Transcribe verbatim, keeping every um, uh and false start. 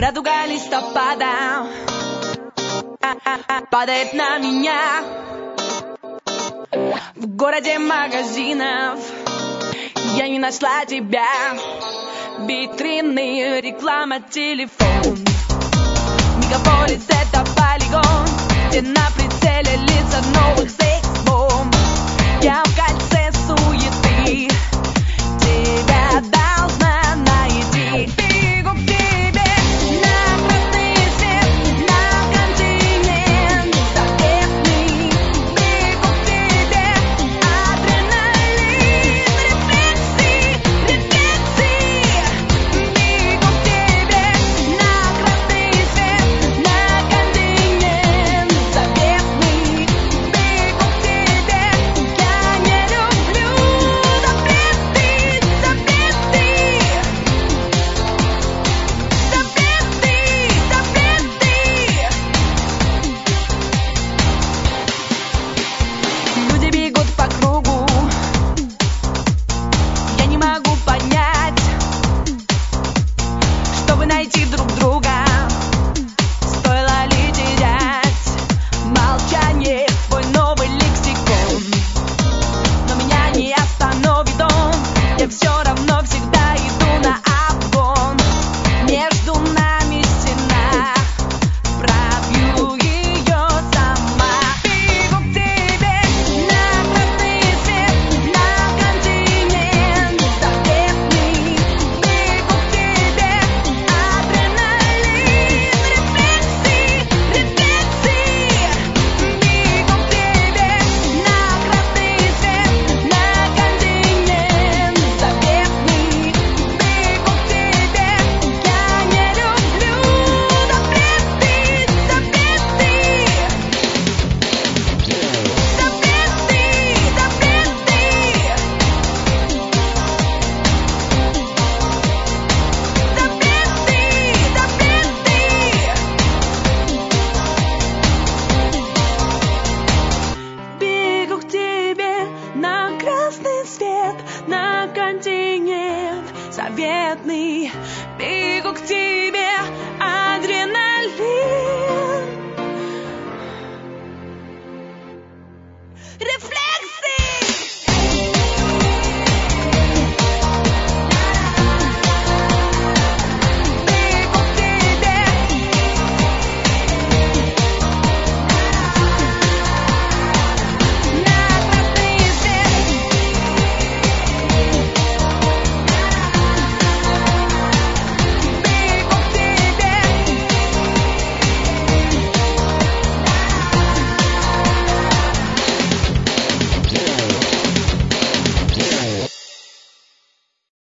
Радуга листопада падает на меня. В городе магазинов я не нашла тебя. Витрины, реклама, телефон. Мегаполис — это полигон, где на прицеле лица новых секс-бомб. Я в кольце суеты, тебя должна найти. Бегу к тебе на красный свет, на континент заветный. Бегу к тебе, адреналин, рефлекси, рефлекси. Бегу к тебе на красный свет, на континент заветный. Бегу к тебе, я не люблю запреты, запреты. Запреты, запреты. Люди бегут по кругу, я не могу понять, чтобы найти друг друга. Стоило ли терять молчание, свой новый лексикон? Но меня не остановит он, я все равно всегда иду на обгон. Между нами стена, пробью ее сама. Бегу к тебе на красный свет, на континент заветный. Бегу к тебе, адреналин, рефлекси, рефлекси. Бегу к тебе на красный свет, на континент заветный. Бегу к тебе, я не люблю запреты, запреты. Запреты, запреты. Бегу к тебе на красный свет, на континент заветный. Бегу к тебе.